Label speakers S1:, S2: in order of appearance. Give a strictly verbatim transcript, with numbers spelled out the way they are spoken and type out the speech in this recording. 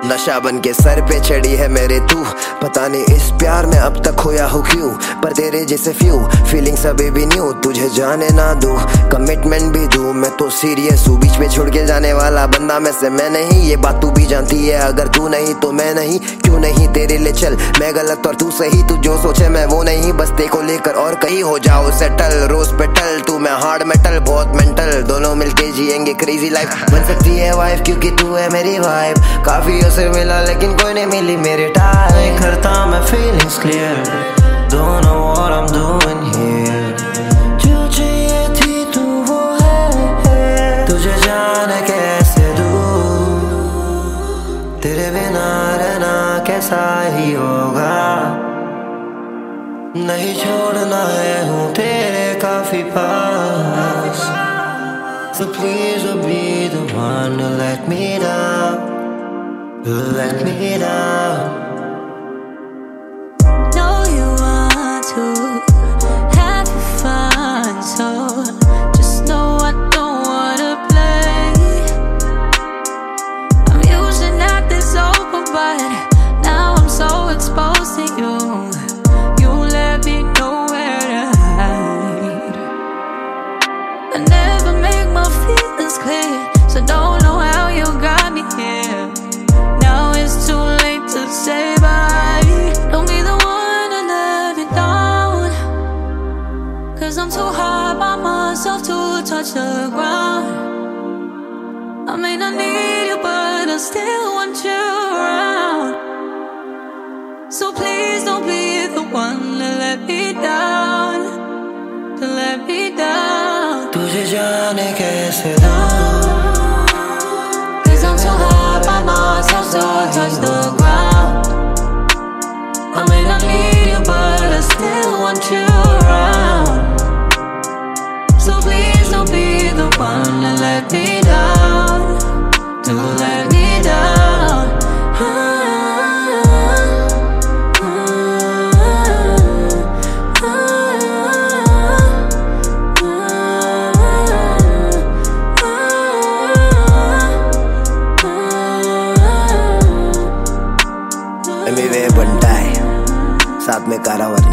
S1: नशा बन के सर पे चढ़ी है मेरे तू, पता नहीं इस प्यार में अब तक खोया हो क्यों। पर तेरे जैसे फ्यू फीलिंग्स अभी भी न्यू, तुझे जाने ना दूं कमिटमेंट भी दूं। मैं तो सीरियस हूँ, बीच में छोड़ के जाने वाला बंदा में से मैं नहीं, ये बात तू भी जानती है। अगर तू नहीं तो मैं नहीं, क्यों नहीं तेरे लिए चल मैं गलत और तू सही। तू जो सोचे मैं वो नहीं, बस ते को लेकर और कहीं हो जाओ सेटल। रोज पेटल तू मैं हार्ड मेटल, बहुत मेंटल, दोनों मिलके जिएंगे क्रेजी लाइफ। बन सकती है वाइफ क्योंकि तू है मेरी वाइफ, काफी उसे मिला लेकिन कोई नहीं मिली मेरे टाइप।
S2: करता मैं feelings clear, don't know what I'm doing here। जो चाहिए थी तू वो है, तुझे जाने कैसे दूँ, तेरे बिना रहना कैसा ही होगा। नहीं छोड़ना है हूँ तेरे काफी पास, so please don't be the one to let me down, let me down।
S3: Know you want to have fun, so just know I don't wanna play। I'm usually not this open, but now I'm so exposed to you, you let me know where to hide। I never make my feelings clear, so don't know how you got me here। Now it's too late to say bye, don't be the one to let me down, cause I'm too hard by myself to touch the ground। I may not need you but I still want you around, so please don't be the one to let me down, to let me down।
S2: तुझे जाने कैसे दूँ,
S3: cause I'm too hard by myself to touch the ground। I may not need you but I still want you around, so please don't be the one to let me down, to let me down।
S1: Emiway बंटा है साथ में कारावर।